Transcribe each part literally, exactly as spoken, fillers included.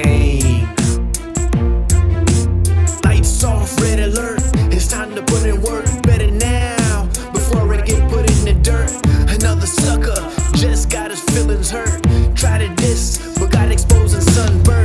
pain. Lights off, red alert. It's time to put in work. Better now, before I get put in the dirt. Another sucker just got his feelings hurt. Try to diss, but got exposed and sunburned.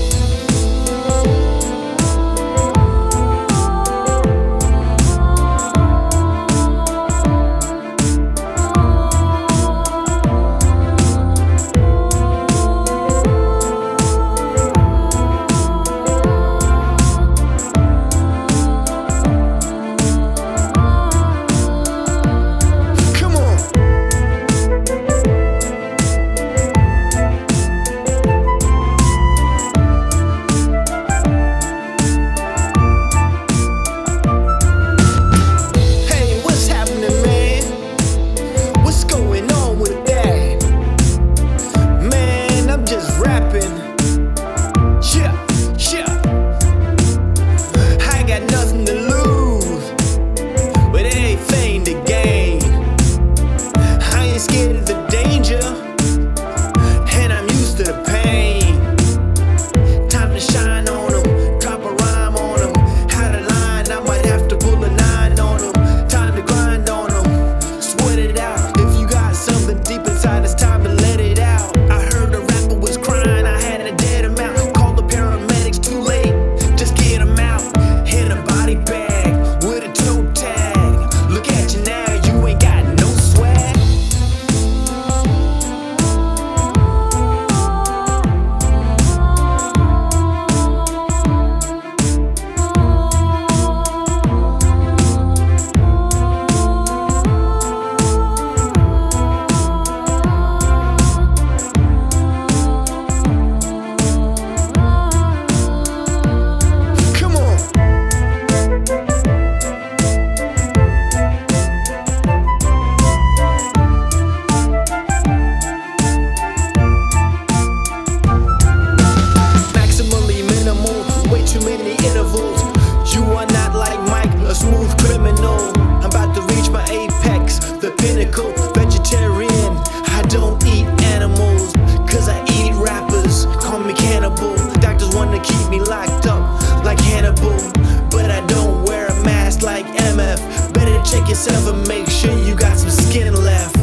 You are not like Mike, a smooth criminal. I'm about to reach my apex, the pinnacle. Vegetarian, I don't eat animals, cause I eat rappers, call me cannibal. Doctors wanna keep me locked up like Hannibal, but I don't wear a mask like M F. Better check yourself and make sure you got some skin left.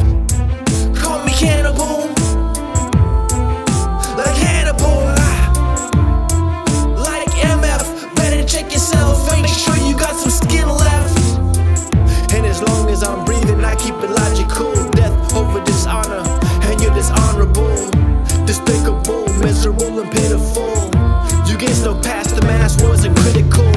Call me cannibal, like Hannibal, like M F. Better check yourself, make sure you got some skin left. And as long as I'm breathing, I keep it logical. Death over dishonor, and you're dishonorable, despicable, miserable, and pitiful. You get no past, the mask wasn't critical.